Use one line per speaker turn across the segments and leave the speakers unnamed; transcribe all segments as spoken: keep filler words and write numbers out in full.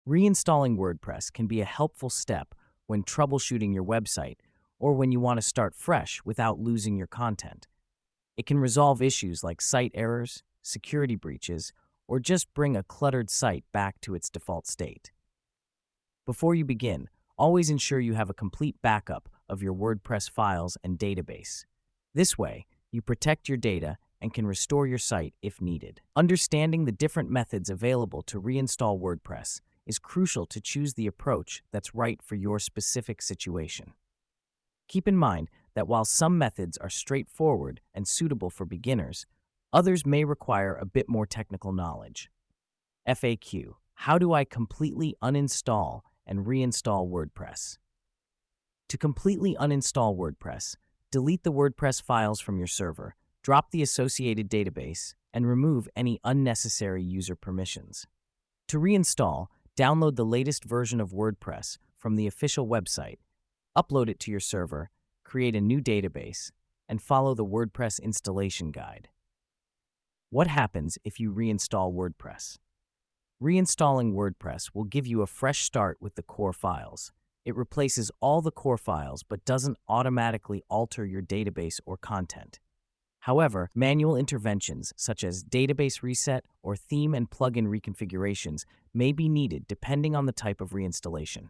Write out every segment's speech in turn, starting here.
Reinstalling WordPress can be a helpful step when troubleshooting your website or when you want to start fresh without losing your content. It can resolve issues like site errors, security breaches, or just bring a cluttered site back to its default state. Before you begin, always ensure you have a complete backup of your WordPress files and database. This way, you protect your data and can restore your site if needed. Understanding the different methods available to reinstall WordPress is crucial to choose the approach that's right for your specific situation. Keep in mind that while some methods are straightforward and suitable for beginners, others may require a bit more technical knowledge. F A Q: How do I completely uninstall and reinstall WordPress? To completely uninstall WordPress, delete the WordPress files from your server, drop the associated database, and remove any unnecessary user permissions. To reinstall, download the latest version of WordPress from the official website, upload it to your server, create a new database, and follow the WordPress installation guide. What happens if you reinstall WordPress? Reinstalling WordPress will give you a fresh start with the core files. It replaces all the core files but doesn't automatically alter your database or content. However, manual interventions such as database reset or theme and plugin reconfigurations may be needed depending on the type of reinstallation.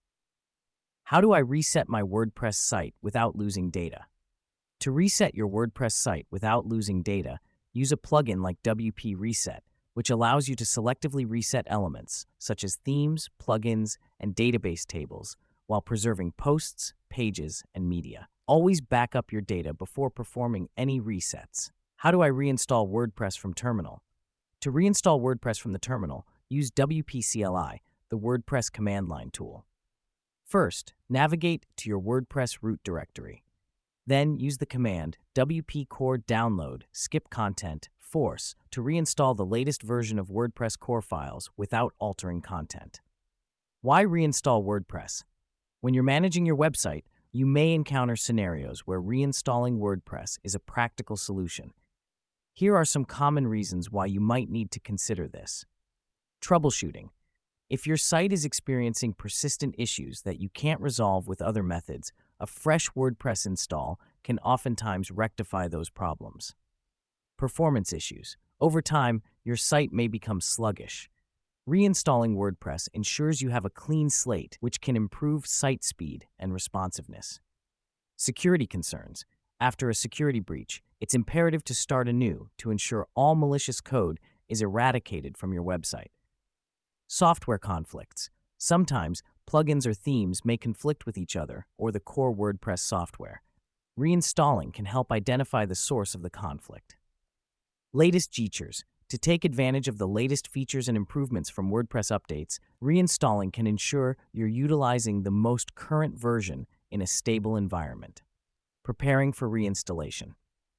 How do I reset my WordPress site without losing data? To reset your WordPress site without losing data, use a plugin like W P Reset, which allows you to selectively reset elements such as themes, plugins, and database tables while preserving posts, pages, and media. Always back up your data before performing any resets. How do I reinstall WordPress from terminal? To reinstall WordPress from the terminal, use W P C L I, the WordPress command line tool. First, navigate to your WordPress root directory. Then use the command W P core download skip content force to reinstall the latest version of WordPress core files without altering content. Why reinstall WordPress? When you're managing your website, you may encounter scenarios where reinstalling WordPress is a practical solution. Here are some common reasons why you might need to consider this. Troubleshooting. If your site is experiencing persistent issues that you can't resolve with other methods, a fresh WordPress install can oftentimes rectify those problems. Performance issues. Over time, your site may become sluggish. Reinstalling WordPress ensures you have a clean slate, which can improve site speed and responsiveness. Security concerns. After a security breach, it's imperative to start anew to ensure all malicious code is eradicated from your website. Software conflicts. Sometimes, plugins or themes may conflict with each other or the core WordPress software. Reinstalling can help identify the source of the conflict. Latest features. To take advantage of the latest features and improvements from WordPress updates, reinstalling can ensure you're utilizing the most current version in a stable environment. Preparing for reinstallation.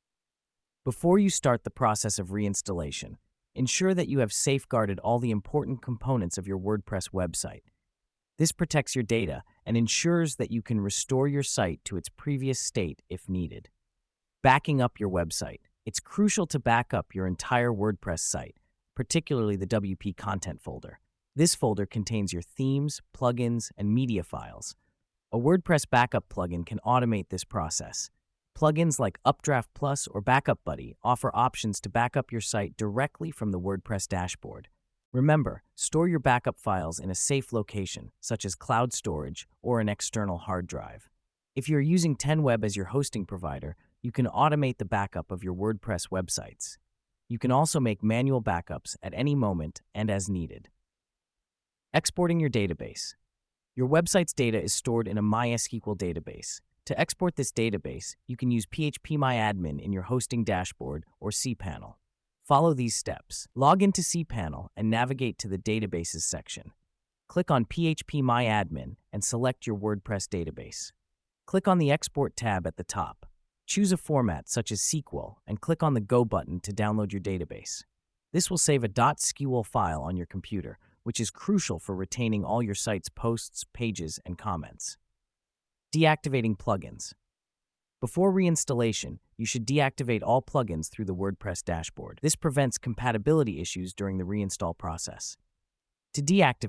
Before you start the process of reinstallation, ensure that you have safeguarded all the important components of your WordPress website. This protects your data and ensures that you can restore your site to its previous state if needed. Backing up your website. It's crucial to back up your entire WordPress site, particularly the W P content folder. This folder contains your themes, plugins, and media files. A WordPress backup plugin can automate this process. Plugins like Updraft Plus or Backup Buddy offer options to back up your site directly from the WordPress dashboard. Remember, store your backup files in a safe location, such as cloud storage or an external hard drive. If you're using TenWeb as your hosting provider, you can automate the backup of your WordPress websites. You can also make manual backups at any moment and as needed. Exporting your database. Your website's data is stored in a MySQL database. To export this database, you can use phpMyAdmin in your hosting dashboard or cPanel. Follow these steps. Log into cPanel and navigate to the Databases section. Click on phpMyAdmin and select your WordPress database. Click on the Export tab at the top. Choose a format such as S Q L and click on the Go button to download your database. This will save a .sql file on your computer, which is crucial for retaining all your site's posts, pages, and comments. Deactivating plugins. Before reinstallation, you should deactivate all plugins through the WordPress dashboard. This prevents compatibility issues during the reinstall process. To deactivate,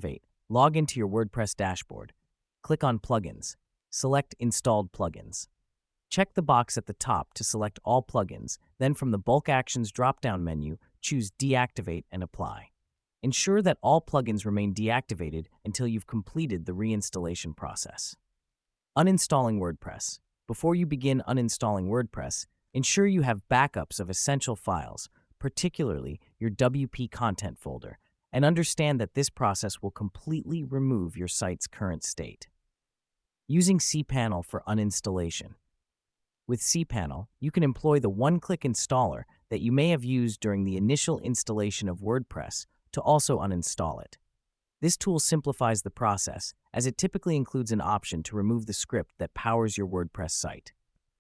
Log into your WordPress dashboard. Click on Plugins. Select Installed Plugins. Check the box at the top to select all plugins, then from the Bulk Actions drop-down menu, choose Deactivate and Apply. Ensure that all plugins remain deactivated until you've completed the reinstallation process. Uninstalling WordPress. Before you begin uninstalling WordPress, ensure you have backups of essential files, particularly your W P content folder, and understand that this process will completely remove your site's current state. Using cPanel for uninstallation. With cPanel, you can employ the one-click installer that you may have used during the initial installation of WordPress to also uninstall it. This tool simplifies the process, as it typically includes an option to remove the script that powers your WordPress site.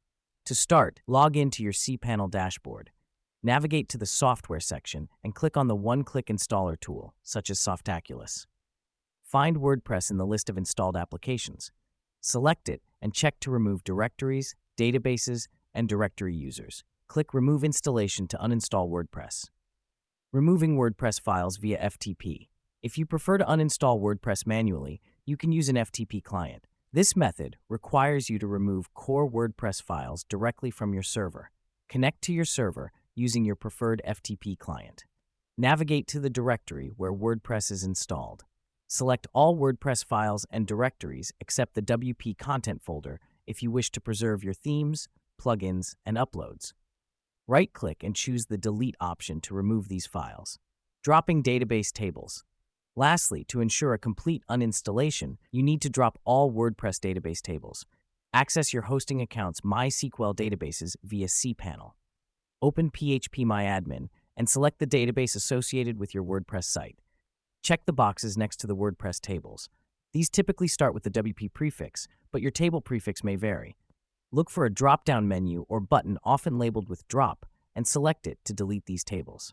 To start, log into your cPanel dashboard. Navigate to the Software section and click on the one-click installer tool, such as Softaculous. Find WordPress in the list of installed applications. Select it and check to remove directories, databases, and directory users. Click Remove Installation to uninstall WordPress. Removing WordPress files via F T P. If you prefer to uninstall WordPress manually, you can use an F T P client. This method requires you to remove core WordPress files directly from your server. Connect to your server using your preferred F T P client. Navigate to the directory where WordPress is installed. Select all WordPress files and directories except the W P content folder if you wish to preserve your themes, plugins, and uploads. Right-click and choose the Delete option to remove these files. Dropping database tables. Lastly, to ensure a complete uninstallation, you need to drop all WordPress database tables. Access your hosting account's MySQL databases via cPanel. Open PHPMyAdmin and select the database associated with your WordPress site. Check the boxes next to the WordPress tables. These typically start with the W P prefix, but your table prefix may vary. Look for a drop-down menu or button often labeled with Drop and select it to delete these tables.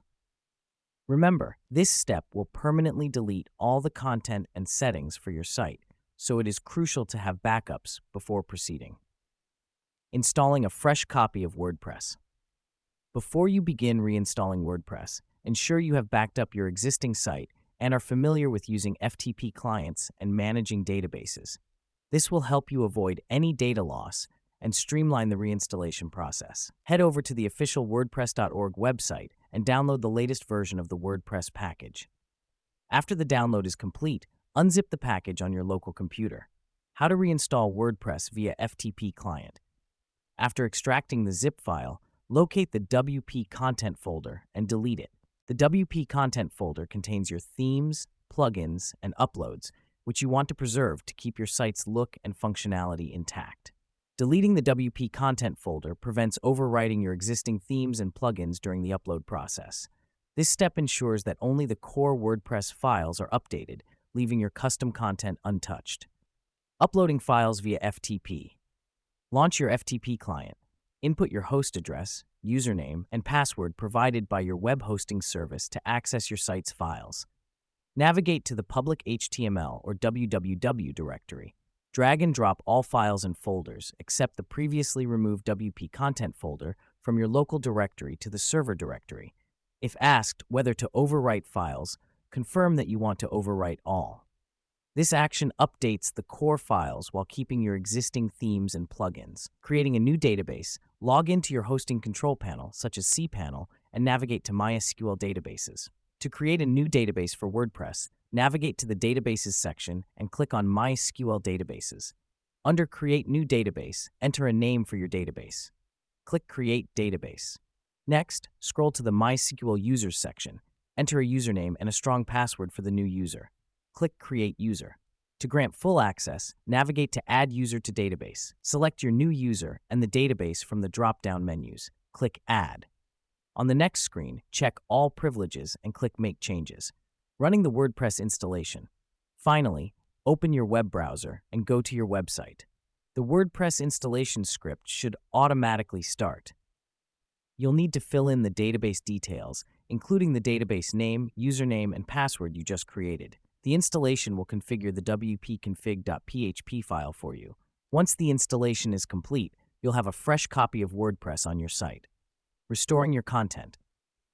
Remember, this step will permanently delete all the content and settings for your site, so it is crucial to have backups before proceeding. Installing a fresh copy of WordPress. Before you begin reinstalling WordPress, ensure you have backed up your existing site and are familiar with using F T P clients and managing databases. This will help you avoid any data loss and streamline the reinstallation process. Head over to the official WordPress dot org website and download the latest version of the WordPress package. After the download is complete, unzip the package on your local computer. How to reinstall WordPress via F T P client. After extracting the zip file, locate the W P content folder and delete it. The W P content folder contains your themes, plugins, and uploads, which you want to preserve to keep your site's look and functionality intact. Deleting the W P content folder prevents overwriting your existing themes and plugins during the upload process. This step ensures that only the core WordPress files are updated, leaving your custom content untouched. Uploading files via F T P. Launch your F T P client. Input your host address, username, and password provided by your web hosting service to access your site's files. Navigate to the public H T M L or W W W directory. Drag and drop all files and folders except the previously removed W P content folder from your local directory to the server directory. If asked whether to overwrite files, confirm that you want to overwrite all. This action updates the core files while keeping your existing themes and plugins. Creating a new database, log into your hosting control panel, such as cPanel, and navigate to MySQL databases. To create a new database for WordPress, navigate to the Databases section and click on MySQL Databases. Under Create New Database, enter a name for your database. Click Create Database. Next, scroll to the MySQL Users section. Enter a username and a strong password for the new user. Click Create User. To grant full access, navigate to Add User to Database. Select your new user and the database from the drop-down menus. Click Add. On the next screen, check All Privileges and click Make Changes. Running the WordPress installation. Finally, open your web browser and go to your website. The WordPress installation script should automatically start. You'll need to fill in the database details, including the database name, username, and password you just created. The installation will configure the W P config dot P H P file for you. Once the installation is complete, you'll have a fresh copy of WordPress on your site. Restoring your content.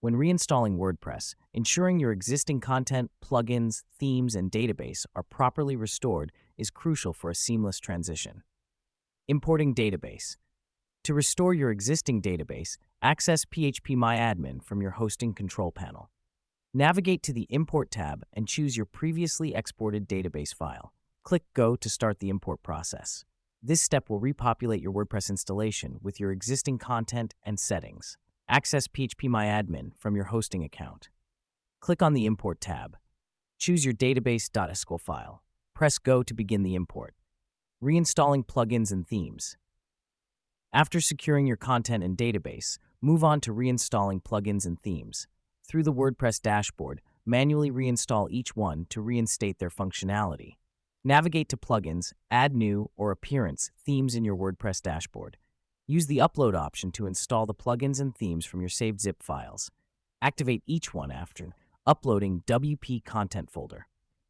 When reinstalling WordPress, ensuring your existing content, plugins, themes, and database are properly restored is crucial for a seamless transition. Importing database. To restore your existing database, access PHPMyAdmin from your hosting control panel. Navigate to the Import tab and choose your previously exported database file. Click Go to start the import process. This step will repopulate your WordPress installation with your existing content and settings. Access PHPMyAdmin from your hosting account. Click on the Import tab. Choose your database.sql file. Press Go to begin the import. Reinstalling plugins and themes. After securing your content and database, move on to reinstalling plugins and themes. Through the WordPress dashboard, manually reinstall each one to reinstate their functionality. Navigate to Plugins, add new or Appearance themes in your WordPress dashboard. Use the Upload option to install the plugins and themes from your saved zip files. Activate each one after uploading W P Content folder.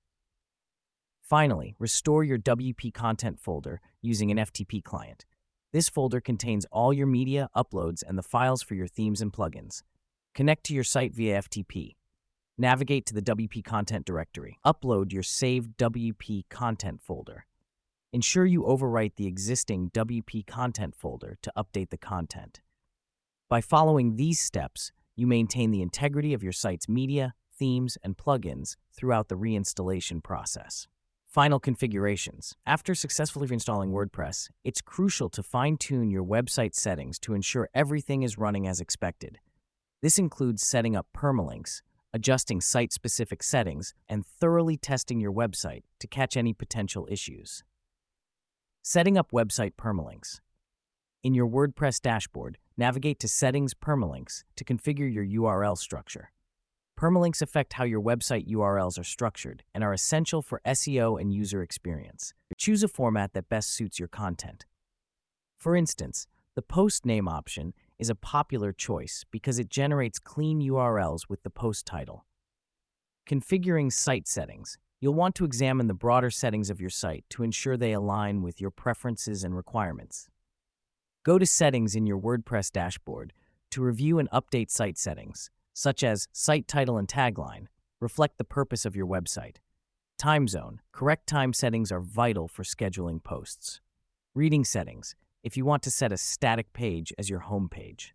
Finally, restore your W P Content folder using an F T P client. This folder contains all your media, uploads, and the files for your themes and plugins. Connect to your site via F T P. Navigate to the W P Content directory. Upload your saved W P Content folder. Ensure you overwrite the existing W P Content folder to update the content. By following these steps, you maintain the integrity of your site's media, themes, and plugins throughout the reinstallation process. Final configurations. After successfully reinstalling WordPress, it's crucial to fine-tune your website settings to ensure everything is running as expected. This includes setting up permalinks, adjusting site-specific settings, and thoroughly testing your website to catch any potential issues. Setting up website permalinks. In your WordPress dashboard, navigate to Settings Permalinks to configure your U R L structure. Permalinks affect how your website U R Ls are structured and are essential for S E O and user experience. Choose a format that best suits your content. For instance, the post name option is a popular choice because it generates clean U R Ls with the post title. Configuring site settings. You'll want to examine the broader settings of your site to ensure they align with your preferences and requirements. Go to Settings in your WordPress dashboard to review and update site settings, such as site title and tagline, reflect the purpose of your website. Time zone. Correct time settings are vital for scheduling posts. Reading settings, if you want to set a static page as your home page.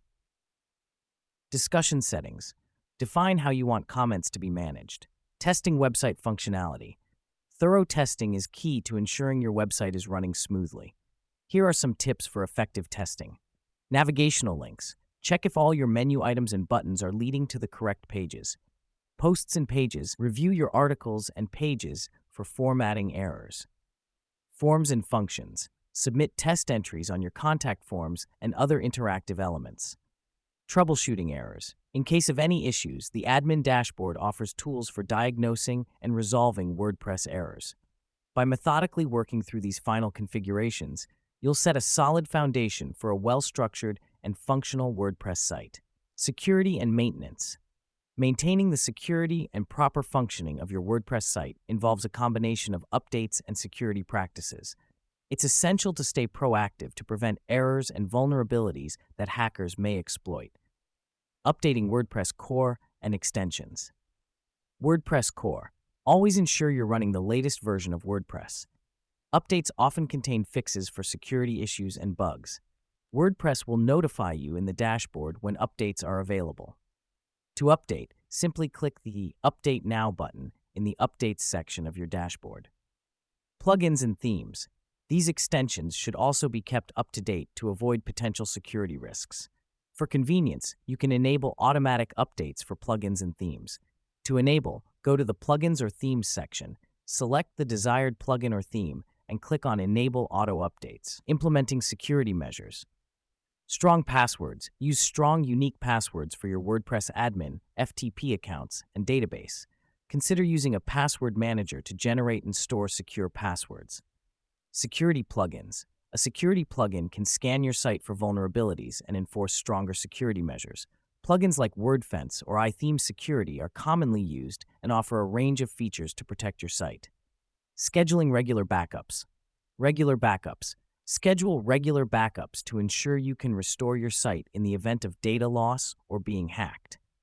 Discussion settings. Define how you want comments to be managed. Testing website functionality. Thorough testing is key to ensuring your website is running smoothly. Here are some tips for effective testing. Navigational links. Check if all your menu items and buttons are leading to the correct pages. Posts and pages. Review your articles and pages for formatting errors. Forms and functions. Submit test entries on your contact forms and other interactive elements. Troubleshooting errors. In case of any issues, the admin dashboard offers tools for diagnosing and resolving WordPress errors. By methodically working through these final configurations, you'll set a solid foundation for a well-structured and functional WordPress site. Security and maintenance. Maintaining the security and proper functioning of your WordPress site involves a combination of updates and security practices. It's essential to stay proactive to prevent errors and vulnerabilities that hackers may exploit. Updating WordPress core and extensions. WordPress core. Always ensure you're running the latest version of WordPress. Updates often contain fixes for security issues and bugs. WordPress will notify you in the dashboard when updates are available. To update, simply click the Update Now button in the Updates section of your dashboard. Plugins and themes. These extensions should also be kept up to date to avoid potential security risks. For convenience, you can enable automatic updates for plugins and themes. To enable, go to the Plugins or Themes section, select the desired plugin or theme, and click on Enable Auto Updates. Implementing security measures. Strong passwords. Use strong, unique passwords for your WordPress admin, F T P accounts, and database. Consider using a password manager to generate and store secure passwords. Security plugins. A security plugin can scan your site for vulnerabilities and enforce stronger security measures. Plugins like WordFence or iTheme Security are commonly used and offer a range of features to protect your site. Scheduling regular backups. Regular backups. Schedule regular backups to ensure you can restore your site in the event of data loss or being hacked.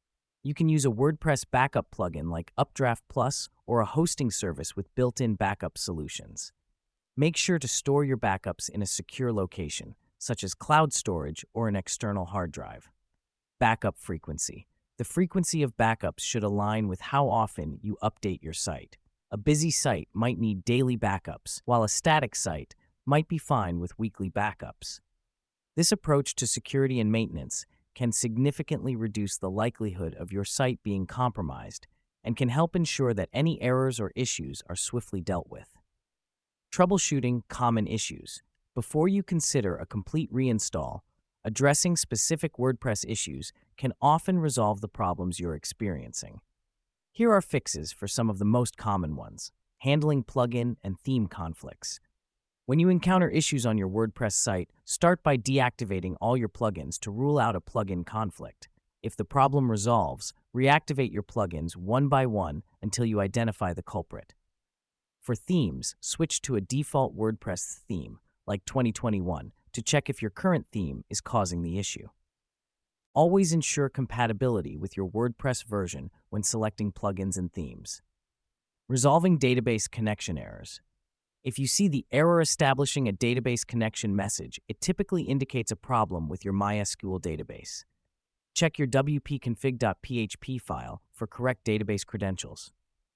You can use a WordPress backup plugin like Updraft Plus or a hosting service with built-in backup solutions. Make sure to store your backups in a secure location, such as cloud storage or an external hard drive. Backup frequency. The frequency of backups should align with how often you update your site. A busy site might need daily backups, while a static site might be fine with weekly backups. This approach to security and maintenance can significantly reduce the likelihood of your site being compromised and can help ensure that any errors or issues are swiftly dealt with. Troubleshooting common issues. Before you consider a complete reinstall, addressing specific WordPress issues can often resolve the problems you're experiencing. Here are fixes for some of the most common ones. Handling plugin and theme conflicts. When you encounter issues on your WordPress site, start by deactivating all your plugins to rule out a plugin conflict. If the problem resolves, reactivate your plugins one by one until you identify the culprit. For themes, switch to a default WordPress theme, like twenty twenty-one, to check if your current theme is causing the issue. Always ensure compatibility with your WordPress version when selecting plugins and themes. Resolving database connection errors. If you see the error establishing a database connection message, it typically indicates a problem with your MySQL database. Check your w p config dot p h p file for correct database credentials.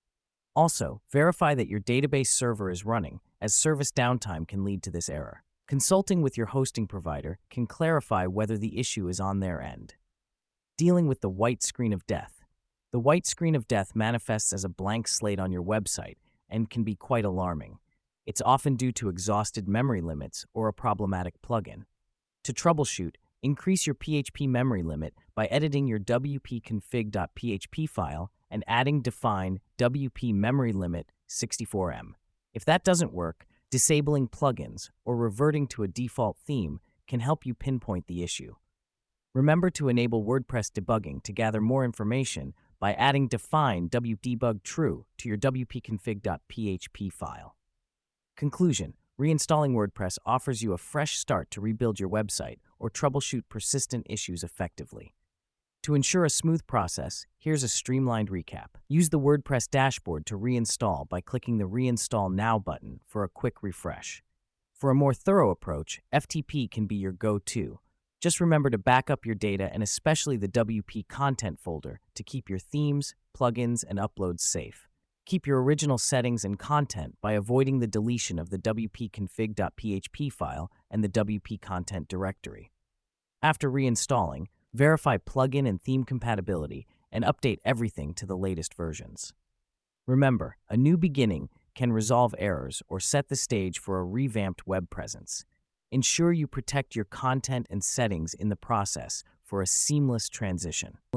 Also, verify that your database server is running, as service downtime can lead to this error. Consulting with your hosting provider can clarify whether the issue is on their end. Dealing with the white screen of death. The white screen of death manifests as a blank slate on your website and can be quite alarming. It's often due to exhausted memory limits or a problematic plugin. To troubleshoot, increase your P H P memory limit by editing your w p config dot p h p file and adding define W P memory limit sixty-four M. If that doesn't work, disabling plugins or reverting to a default theme can help you pinpoint the issue. Remember to enable WordPress debugging to gather more information by adding define wdebug true to your w p config dot p h p file. Conclusion: reinstalling WordPress offers you a fresh start to rebuild your website or troubleshoot persistent issues effectively. To ensure a smooth process, here's a streamlined recap. Use the WordPress dashboard to reinstall by clicking the Reinstall Now button for a quick refresh. For a more thorough approach, F T P can be your go-to. Just remember to back up your data and especially the W P content folder to keep your themes, plugins, and uploads safe. Keep your original settings and content by avoiding the deletion of the w p config dot p h p file and the W P content directory. After reinstalling, verify plugin and theme compatibility and update everything to the latest versions. Remember, a new beginning can resolve errors or set the stage for a revamped web presence. Ensure you protect your content and settings in the process for a seamless transition.